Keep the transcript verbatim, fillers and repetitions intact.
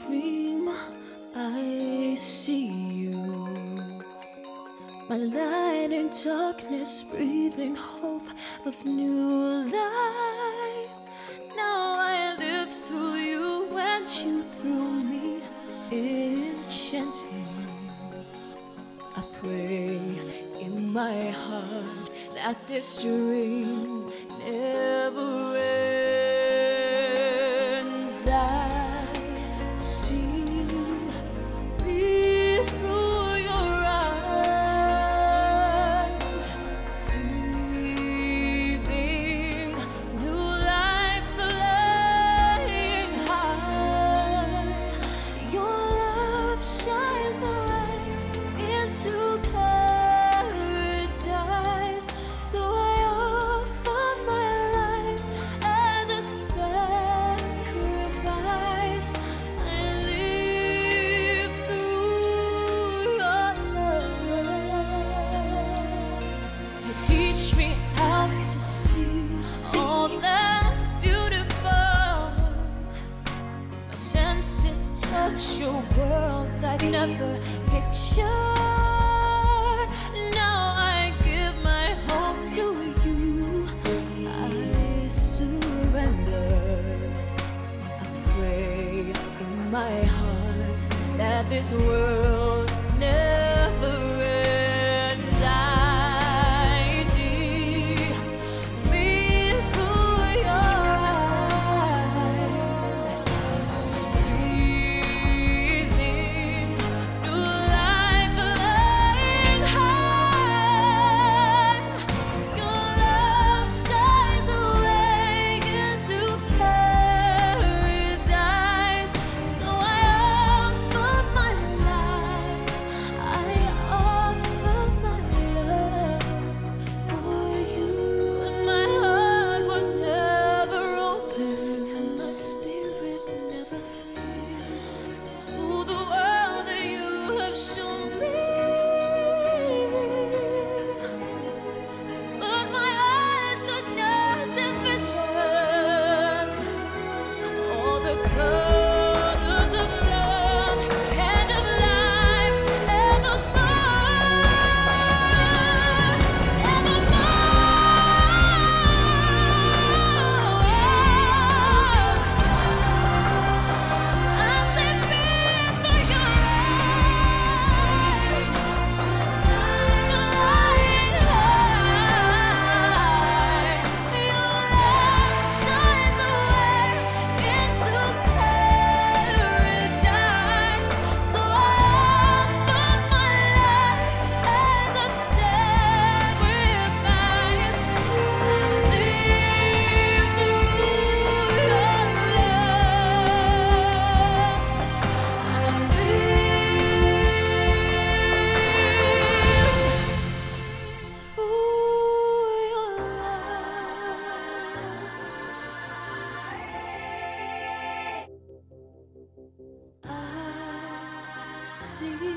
dream, I see you. My light in darkness, breathing hope of new life. Now I live through you and you through me, enchanting. I pray in my heart that this dream never ends. I see me through your eyes, breathing new life, flying high. Your love shines the way into paradise. So I offer my life as a sacrifice. I live through your love. You teach me how to see all that's beautiful. My senses touch your world I've never pictured. Now I give my heart to you. I surrender. I pray in my heart that this world never ends. I see me through your eyes, breathing new life, flying high. Your love shines the way into paradise. So I offer my life, I offer my love for you. And my heart was never open, and my spirit never free to the world that you have shown me. But my eyes could not envision all the colors of love and of life evermore, evermore. I say fear for your eyes, flying high. Your love shines away into paradise. So I offer my life as a sacrifice. I live through your love. I live through your love. I see